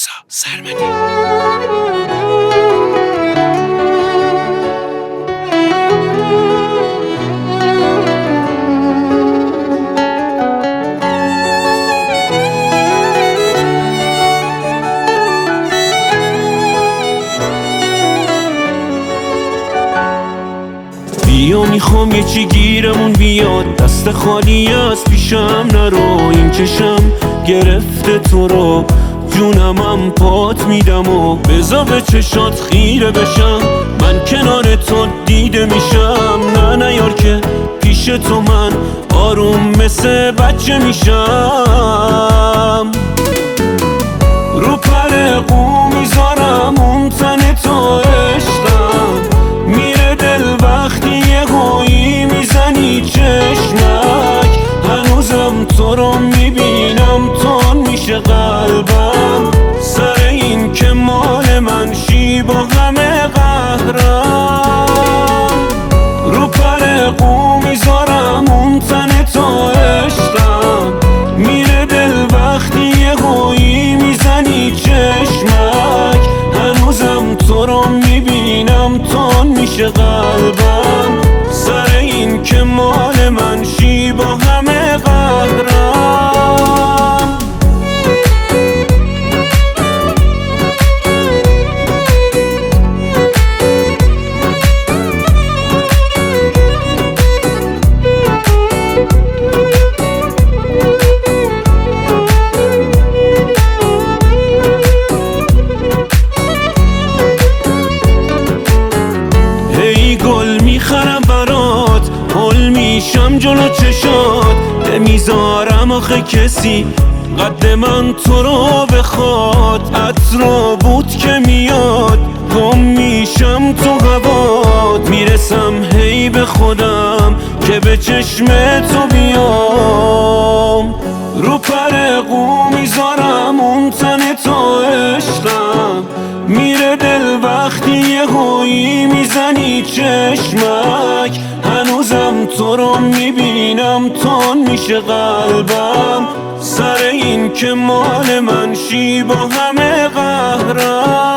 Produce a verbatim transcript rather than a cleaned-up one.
رضا سرمدی. بیا میخوام یه چی گیرمون بیاد، دست خالی از پیشم نرو. این چشم گرفته تو رو، جونمم پات میدم و بذار به چشات خیره بشم. من کنار تو دیده میشم، نه نه یار که پیش تو من آروم مثل بچه میشم. رو پر قو میذارم اون تن تو عشقم، میره دل وقتی یه گویی میزنی چشمک. هنوزم تو رو میبینم تون میشه قلبم، سر این که مال من شی با همه قهرم. رو پر قو میذارم اون تن تو عشقم، میره دل وقتی یه گویی میزنی چشمک. هنوزم تو رو میبینم تون میشه قلبم، سر این که مال من شی با همه قهرم. میخرم برات، حل میشم جلو چشات، نمیذارم آخه کسی قد من تو رو بخواد. عطر بود که میاد، گم میشم تو هوات، میرسم هی به خودم که به چشم تو بیام. رو پر قو میذارم اون تن تو عشقم، میره دل وقتی یه گویی میزنی چشمک. هنوزم تو رو میبینم تون میشه قلبم، سر این که مال من شی با همه قهرم.